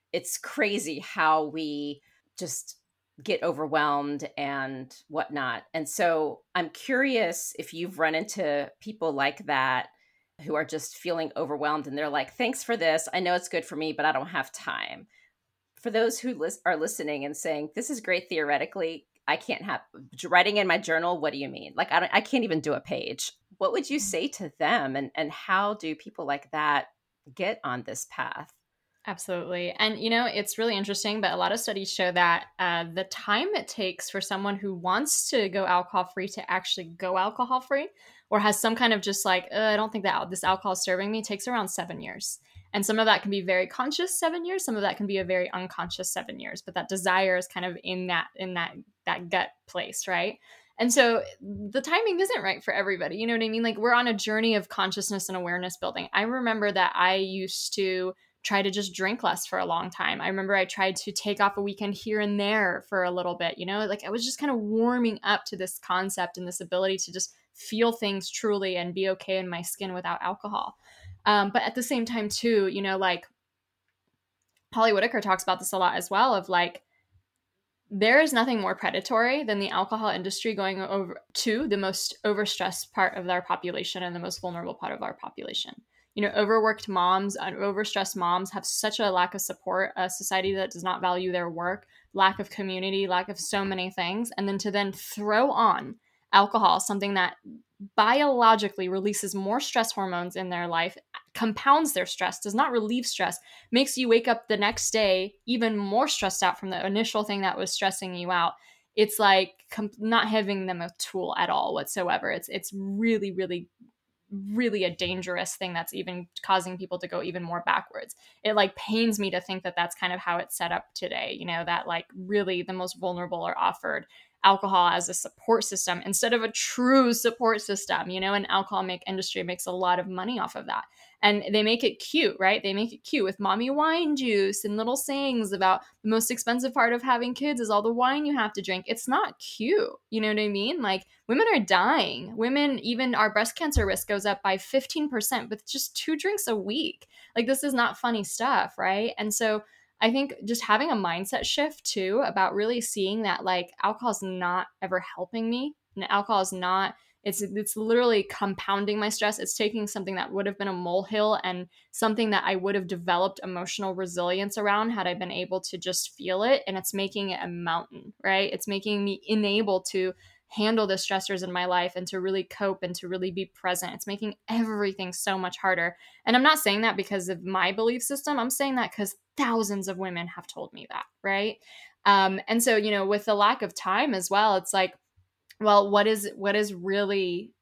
crazy how we just get overwhelmed and whatnot. And so I'm curious if you've run into people like that who are just feeling overwhelmed and they're like, thanks for this. I know it's good for me, but I don't have time. For those who are listening and saying, this is great theoretically, I can't have writing in my journal. What do you mean? Like, I can't even do a page. What would you say to them? And how do people like that get on this path? Absolutely. And, it's really interesting, but a lot of studies show that the time it takes for someone who wants to go alcohol-free to actually go alcohol-free or has some kind of just like, I don't think that this alcohol is serving me, takes around 7 years. And some of that can be very conscious 7 years. Some of that can be a very unconscious 7 years, but that desire is kind of in that gut place, right? And so the timing isn't right for everybody. You know what I mean? Like we're on a journey of consciousness and awareness building. I remember that I used to try to just drink less for a long time. I remember I tried to take off a weekend here and there for a little bit, like I was just kind of warming up to this concept and this ability to just feel things truly and be okay in my skin without alcohol. But at the same time too, like Holly Whitaker talks about this a lot as well of like, there is nothing more predatory than the alcohol industry going over to the most overstressed part of our population and the most vulnerable part of our population. Overworked moms and overstressed moms have such a lack of support, a society that does not value their work, lack of community, lack of so many things. And then to throw on alcohol, something that biologically releases more stress hormones in their life, compounds their stress, does not relieve stress, makes you wake up the next day even more stressed out from the initial thing that was stressing you out. It's like not having them a tool at all whatsoever. It's really, really, really a dangerous thing that's even causing people to go even more backwards. It like pains me to think that that's kind of how it's set up today, that like really the most vulnerable are offered alcohol as a support system instead of a true support system, and alcohol industry makes a lot of money off of that. And they make it cute, right? They make it cute with mommy wine juice and little sayings about the most expensive part of having kids is all the wine you have to drink. It's not cute. You know what I mean? Like women are dying. Women, even our breast cancer risk goes up by 15% with just 2 drinks a week. Like this is not funny stuff, right? And so I think just having a mindset shift too about really seeing that like alcohol is not ever helping me. And alcohol is not, it's literally compounding my stress. It's taking something that would have been a molehill and something that I would have developed emotional resilience around had I been able to just feel it. And it's making it a mountain, right? It's making me unable to handle the stressors in my life and to really cope and to really be present. It's making everything so much harder. And I'm not saying that because of my belief system. I'm saying that because thousands of women have told me that, right? And so, with the lack of time as well, it's like, well, what is really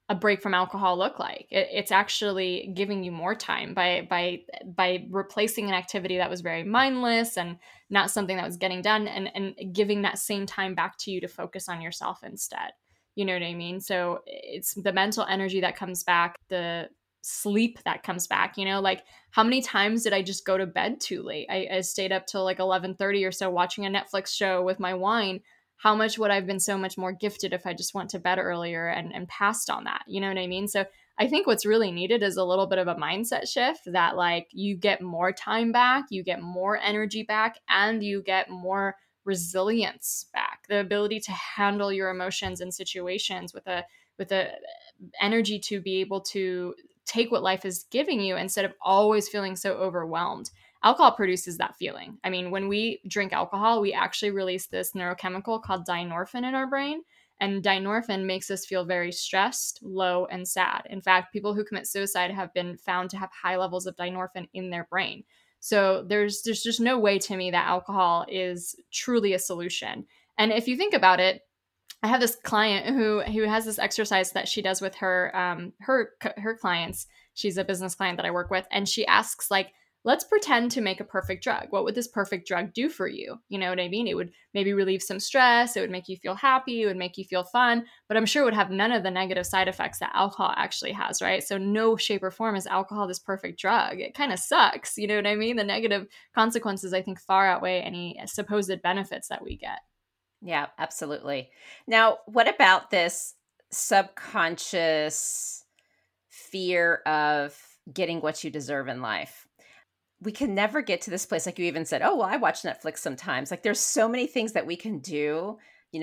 a break from alcohol look like? It's actually giving you more time by replacing an activity that was very mindless and not something that was getting done, and giving that same time back to you to focus on yourself instead. You know what I mean? So it's the mental energy that comes back, the sleep that comes back, like how many times did I just go to bed too late? I stayed up till like 11:30 or so watching a Netflix show with my wine. How much would I have been so much more gifted if I just went to bed earlier and passed on that? You know what I mean? So I think what's really needed is a little bit of a mindset shift that like you get more time back, you get more energy back, and you get more resilience back, the ability to handle your emotions and situations with a energy to be able to take what life is giving you instead of always feeling so overwhelmed. Alcohol produces that feeling. I mean, when we drink alcohol, we actually release this neurochemical called dynorphin in our brain. And dynorphin makes us feel very stressed, low, and sad. In fact, people who commit suicide have been found to have high levels of dynorphin in their brain. So there's just no way to me that alcohol is truly a solution. And if you think about it, I have this client who has this exercise that she does with her clients. She's a business client that I work with, and she asks like, let's pretend to make a perfect drug. What would this perfect drug do for you? You know what I mean? It would maybe relieve some stress. It would make you feel happy. It would make you feel fun, but I'm sure it would have none of the negative side effects that alcohol actually has, right? So no shape or form is alcohol this perfect drug. It kind of sucks. You know what I mean? The negative consequences, I think, far outweigh any supposed benefits that we get. Yeah, absolutely. Now, what about this subconscious fear of getting what you deserve in life? We can never get to this place. Like you even said, oh, well, I watch Netflix sometimes. Like there's so many things that we can do,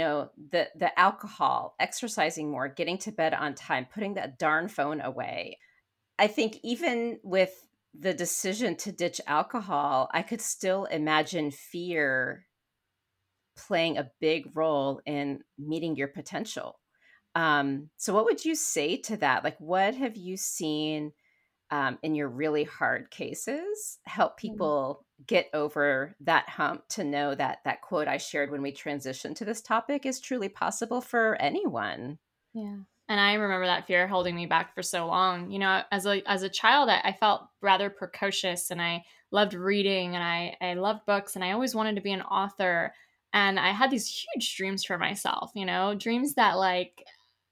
the alcohol, exercising more, getting to bed on time, putting that darn phone away. I think even with the decision to ditch alcohol, I could still imagine fear playing a big role in meeting your potential. So what would you say to that? Like, what have you seen in your really hard cases help people get over that hump to know that that quote I shared when we transitioned to this topic is truly possible for anyone? Yeah. And I remember that fear holding me back for so long. As a child, I felt rather precocious, and I loved reading, and I loved books, and I always wanted to be an author. And I had these huge dreams for myself, dreams that like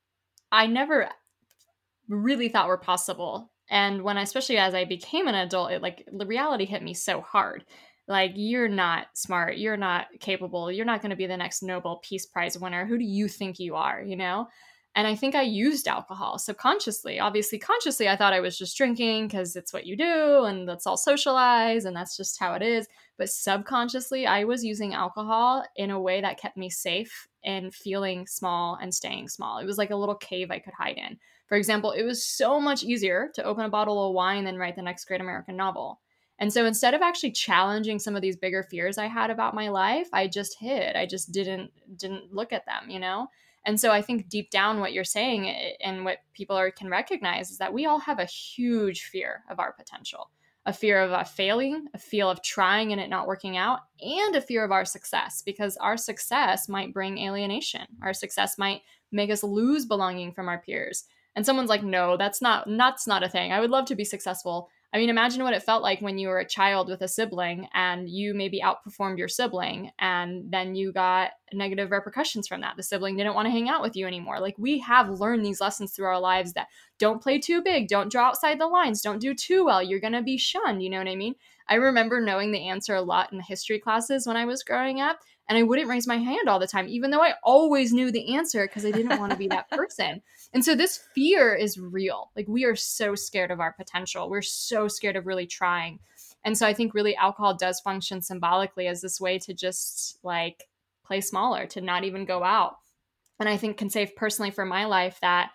I never really thought were possible. And especially as I became an adult, the reality hit me so hard. Like, you're not smart, you're not capable, you're not going to be the next Nobel Peace Prize winner. Who do you think you are, And I think I used alcohol subconsciously. Obviously, consciously, I thought I was just drinking because it's what you do and let's all socialize and that's just how it is. But subconsciously, I was using alcohol in a way that kept me safe and feeling small and staying small. It was like a little cave I could hide in. For example, it was so much easier to open a bottle of wine than write the next great American novel. And so instead of actually challenging some of these bigger fears I had about my life, I just hid. I just didn't look at them, And so I think deep down what you're saying and what people can recognize is that we all have a huge fear of our potential, a fear of failing, a fear of trying and it not working out, and a fear of our success, because our success might bring alienation. Our success might make us lose belonging from our peers. And someone's like, no, that's not a thing. I would love to be successful. I mean, imagine what it felt like when you were a child with a sibling and you maybe outperformed your sibling and then you got negative repercussions from that. The sibling didn't want to hang out with you anymore. Like, we have learned these lessons through our lives that don't play too big, don't draw outside the lines, don't do too well. You're going to be shunned. You know what I mean? I remember knowing the answer a lot in the history classes when I was growing up, and I wouldn't raise my hand all the time, even though I always knew the answer because I didn't want to be that person. And so this fear is real. Like, we are so scared of our potential. We're so scared of really trying. And so I think really alcohol does function symbolically as this way to just like play smaller, to not even go out. And I think can say personally for my life that,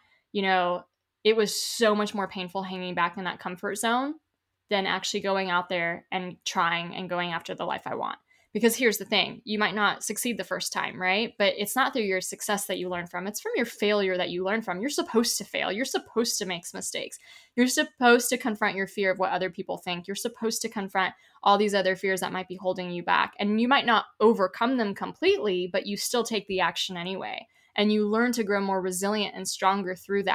it was so much more painful hanging back in that comfort zone than actually going out there and trying and going after the life I want. Because here's the thing, you might not succeed the first time, right? But it's not through your success that you learn from. It's from your failure that you learn from. You're supposed to fail. You're supposed to make mistakes. You're supposed to confront your fear of what other people think. You're supposed to confront all these other fears that might be holding you back. And you might not overcome them completely, but you still take the action anyway. And you learn to grow more resilient and stronger through that.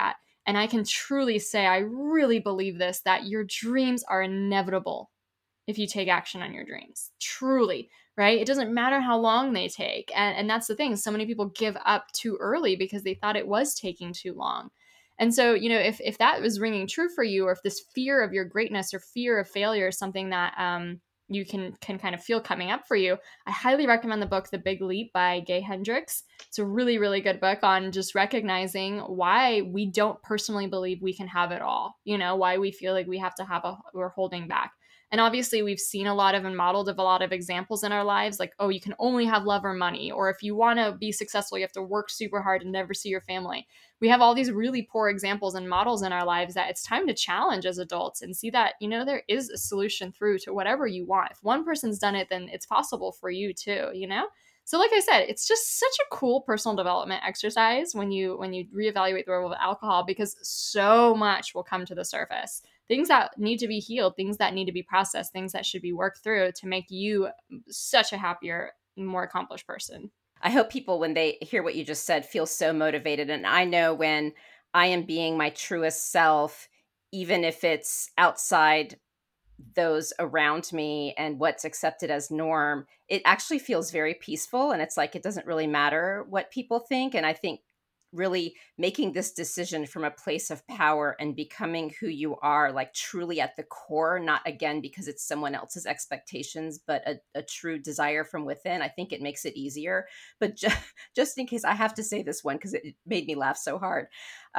And I can truly say, I really believe this, that your dreams are inevitable if you take action on your dreams. Truly, right? It doesn't matter how long they take. And that's the thing. So many people give up too early because they thought it was taking too long. And so, if that was ringing true for you, or if this fear of your greatness or fear of failure is something that you can kind of feel coming up for you, I highly recommend the book, The Big Leap by Gay Hendricks. It's a really, really good book on just recognizing why we don't personally believe we can have it all, why we feel like we have to we're holding back. And obviously we've seen a lot of and modeled of a lot of examples in our lives, like, oh, you can only have love or money, or if you want to be successful, you have to work super hard and never see your family. We have all these really poor examples and models in our lives that it's time to challenge as adults and see that, there is a solution through to whatever you want. If one person's done it, then it's possible for you too, So like I said, it's just such a cool personal development exercise when you reevaluate the role of alcohol, because so much will come to the surface. Things that need to be healed, things that need to be processed, things that should be worked through to make you such a happier, more accomplished person. I hope people, when they hear what you just said, feel so motivated. And I know when I am being my truest self, even if it's outside those around me and what's accepted as norm, it actually feels very peaceful. And it's like, it doesn't really matter what people think. And I think really making this decision from a place of power and becoming who you are, like truly at the core, not again because it's someone else's expectations, but a true desire from within, I think it makes it easier. But just in case, I have to say this one because it made me laugh so hard,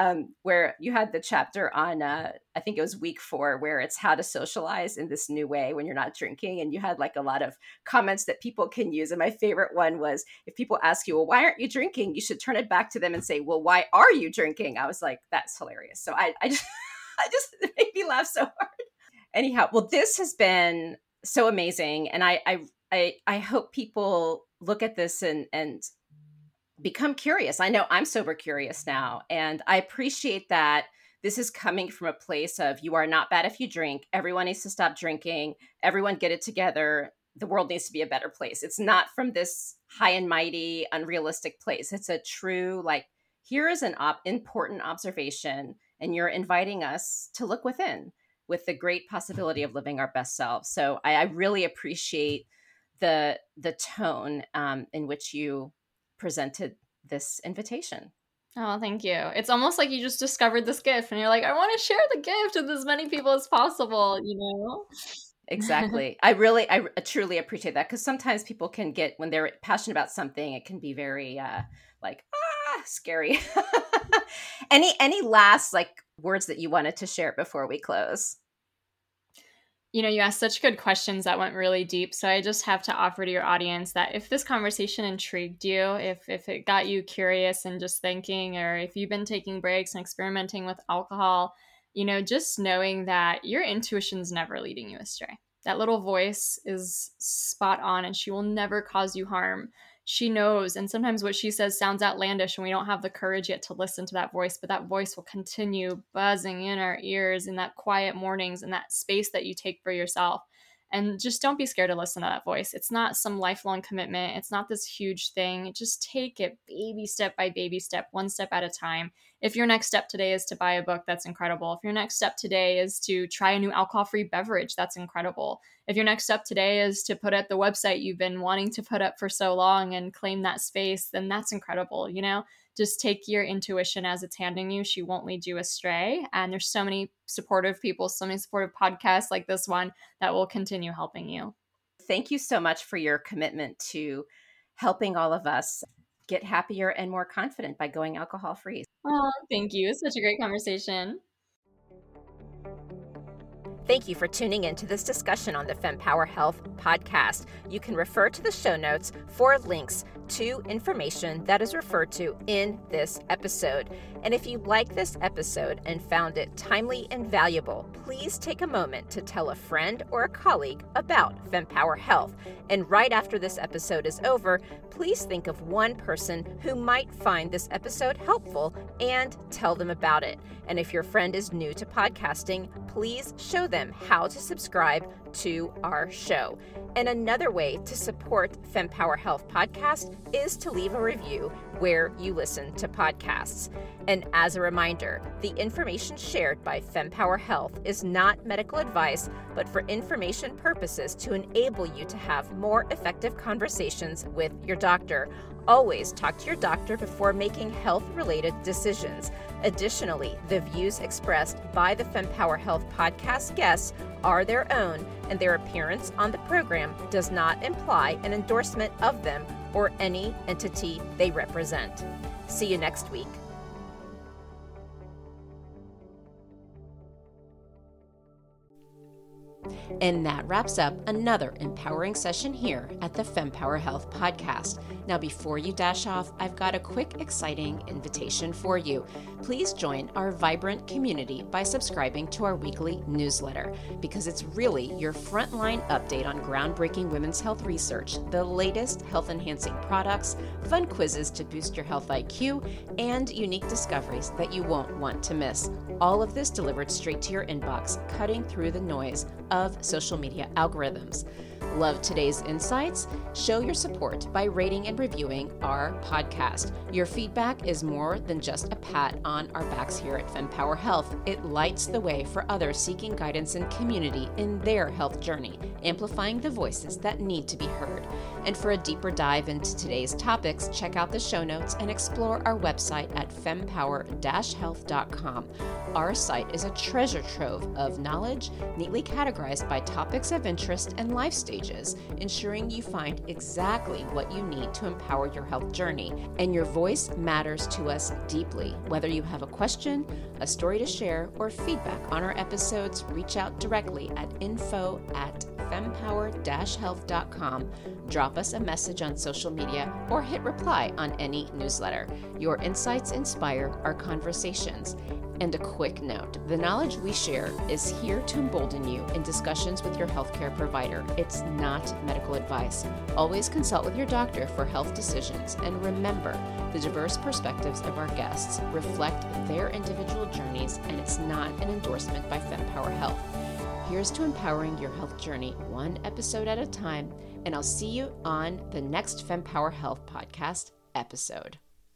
where you had the chapter on, I think it was week 4, where it's how to socialize in this new way when you're not drinking. And you had like a lot of comments that people can use. And my favorite one was, if people ask you, well, why aren't you drinking? You should turn it back to them and say, well, why are you drinking? I was like, that's hilarious. So I just it made me laugh so hard. Anyhow, well, this has been so amazing. And I hope people look at this and become curious. I know I'm sober curious now. And I appreciate that this is coming from a place of, you are not bad if you drink. Everyone needs to stop drinking. Everyone get it together. The world needs to be a better place. It's not from this high and mighty, unrealistic place. It's a true, like, here is an important observation, and you're inviting us to look within with the great possibility of living our best selves. So I really appreciate the tone in which you presented this invitation. Oh, thank you. It's almost like you just discovered this gift and you're like, I want to share the gift with as many people as possible, Exactly. I truly appreciate that, because sometimes people can get, when they're passionate about something, it can be very scary. Any last words that you wanted to share before we close? You asked such good questions that went really deep. So I just have to offer to your audience that if this conversation intrigued you, if it got you curious and just thinking, or if you've been taking breaks and experimenting with alcohol, just knowing that your intuition's never leading you astray. That little voice is spot on, and she will never cause you harm. She knows, and sometimes what she says sounds outlandish and we don't have the courage yet to listen to that voice, but that voice will continue buzzing in our ears in that quiet mornings and that space that you take for yourself. And just don't be scared to listen to that voice. It's not some lifelong commitment. It's not this huge thing. Just take it baby step by baby step, one step at a time. If your next step today is to buy a book, that's incredible. If your next step today is to try a new alcohol-free beverage, that's incredible. If your next step today is to put up the website you've been wanting to put up for so long and claim that space, then that's incredible. Just take your intuition as it's handing you. She won't lead you astray. And there's so many supportive people, so many supportive podcasts like this one that will continue helping you. Thank you so much for your commitment to helping all of us get happier and more confident by going alcohol-free. Oh, thank you. It's such a great conversation. Thank you for tuning in to this discussion on the FemPower Health podcast. You can refer to the show notes for links to information that is referred to in this episode. And if you like this episode and found it timely and valuable, please take a moment to tell a friend or a colleague about FemPower Health. And right after this episode is over, please think of one person who might find this episode helpful and tell them about it. And if your friend is new to podcasting, please show them them how to subscribe to our show. And another way to support FemPower Health Podcast is to leave a review where you listen to podcasts. And as a reminder, the information shared by FemPower Health is not medical advice, but for information purposes to enable you to have more effective conversations with your doctor. Always talk to your doctor before making health-related decisions. Additionally, the views expressed by the FemPower Health Podcast guests are their own, and their appearance on the program does not imply an endorsement of them or any entity they represent. See you next week. And that wraps up another empowering session here at the FemPower Health Podcast. Now, before you dash off, I've got a quick, exciting invitation for you. Please join our vibrant community by subscribing to our weekly newsletter, because it's really your frontline update on groundbreaking women's health research, the latest health-enhancing products, fun quizzes to boost your health IQ, and unique discoveries that you won't want to miss. All of this delivered straight to your inbox, cutting through the noise of social media algorithms. Love today's insights? Show your support by rating and reviewing our podcast. Your feedback is more than just a pat on our backs here at FemPower Health. It lights the way for others seeking guidance and community in their health journey, amplifying the voices that need to be heard. And for a deeper dive into today's topics, check out the show notes and explore our website at fempower-health.com. Our site is a treasure trove of knowledge, neatly categorized by topics of interest and life stages, ensuring you find exactly what you need to empower your health journey. And your voice matters to us deeply. Whether you have a question, a story to share, or feedback on our episodes, reach out directly at info@fempower-health.com. Drop us a message on social media or hit reply on any newsletter. Your insights inspire our conversations. And a quick note, the knowledge we share is here to embolden you in discussions with your healthcare provider. It's not medical advice. Always consult with your doctor for health decisions, and remember, the diverse perspectives of our guests reflect their individual journeys, and it's not an endorsement by FemPower Health. Here's to empowering your health journey one episode at a time, and I'll see you on the next FemPower Health Podcast episode.